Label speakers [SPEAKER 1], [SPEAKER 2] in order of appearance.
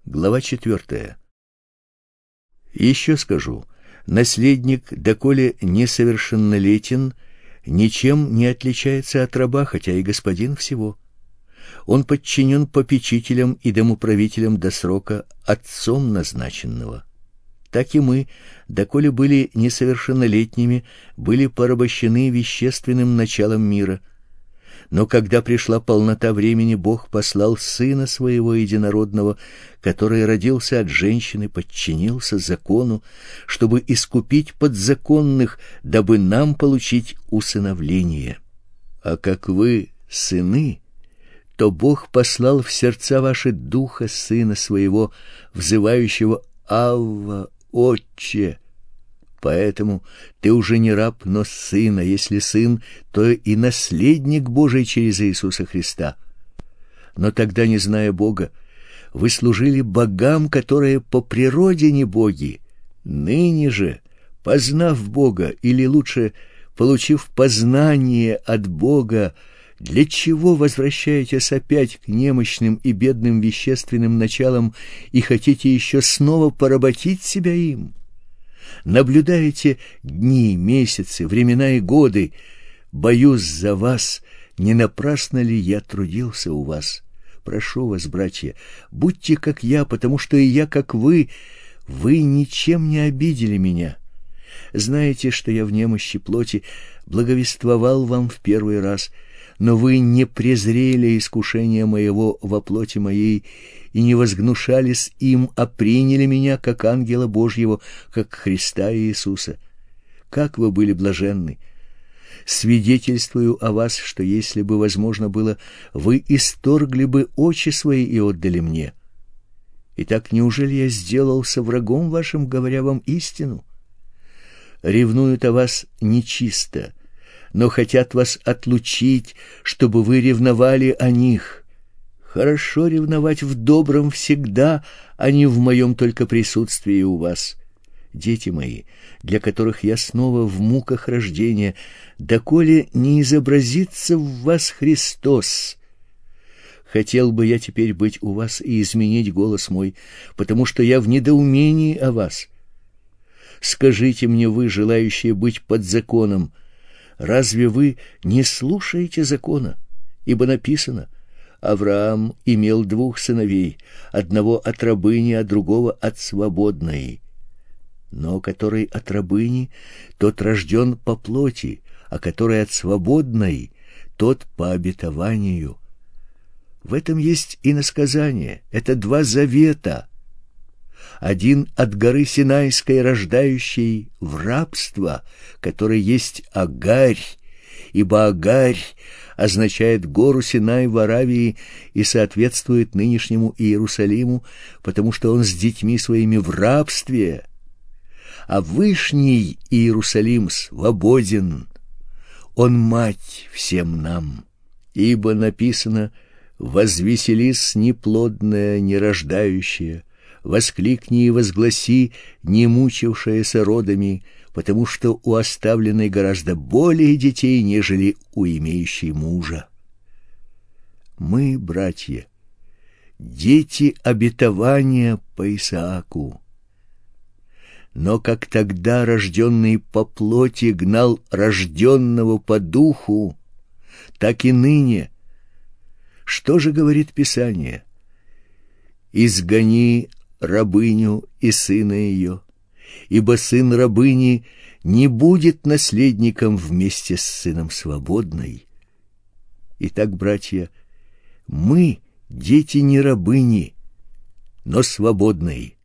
[SPEAKER 1] Глава 4. Еще скажу: наследник, доколе несовершеннолетен, ничем не отличается от раба, хотя и господин всего. Он подчинен попечителям и домоправителям до срока, отцом назначенного. Так и мы, доколе были несовершеннолетними, были порабощены вещественным началом мира. Но когда пришла полнота времени, Бог послал Сына Своего Единородного, который родился от женщины, подчинился закону, чтобы искупить подзаконных, дабы нам получить усыновление. А как вы сыны, то Бог послал в сердца ваши Духа Сына Своего, взывающего «Авва, Отче». Поэтому ты уже не раб, но сын, а если сын, то и наследник Божий через Иисуса Христа. Но тогда, не зная Бога, вы служили богам, которые по природе не боги. Ныне же, познав Бога, или лучше, получив познание от Бога, для чего возвращаетесь опять к немощным и бедным вещественным началам и хотите еще снова поработить себя им? Наблюдаете дни, месяцы, времена и годы. Боюсь за вас, не напрасно ли я трудился у вас. Прошу вас, братья, будьте как я, потому что и я как вы. Вы ничем не обидели меня. Знаете, что я в немощи плоти благовествовал вам в первый раз, но вы не презрели искушения моего во плоти моей и не возгнушались им, а приняли меня как ангела Божьего, как Христа Иисуса. Как вы были блаженны! Свидетельствую о вас, что если бы возможно было, вы исторгли бы очи свои и отдали мне. Итак, неужели я сделался врагом вашим, говоря вам истину? Ревнуют о вас нечисто, но хотят вас отлучить, чтобы вы ревновали о них. Хорошо ревновать в добром всегда, а не в моем только присутствии у вас. Дети мои, для которых я снова в муках рождения, доколе не изобразится в вас Христос. Хотел бы я теперь быть у вас и изменить голос мой, потому что я в недоумении о вас. Скажите мне вы, желающие быть под законом, разве вы не слушаете закона? Ибо написано: Авраам имел 2 сыновей, одного от рабыни, а другого от свободной. Но который от рабыни, тот рожден по плоти, а который от свободной, тот по обетованию. В этом есть иносказание, это 2 завета. Один от горы Синайской, рождающей в рабство, который есть Агарь, ибо Агарь означает гору Синай в Аравии и соответствует нынешнему Иерусалиму, потому что он с детьми своими в рабстве, а Вышний Иерусалим свободен, он мать всем нам. Ибо написано: «Возвеселись неплодная, нерождающая, воскликни и возгласи, не мучившаяся родами, потому что у оставленной гораздо более детей, нежели у имеющей мужа». Мы, братья, дети обетования по Исааку. Но как тогда рожденный по плоти гнал рожденного по духу, так и ныне. Что же говорит Писание? «Изгони рабыню и сына ее, ибо сын рабыни не будет наследником вместе с сыном свободной». Итак, братья, мы дети не рабыни, но свободной.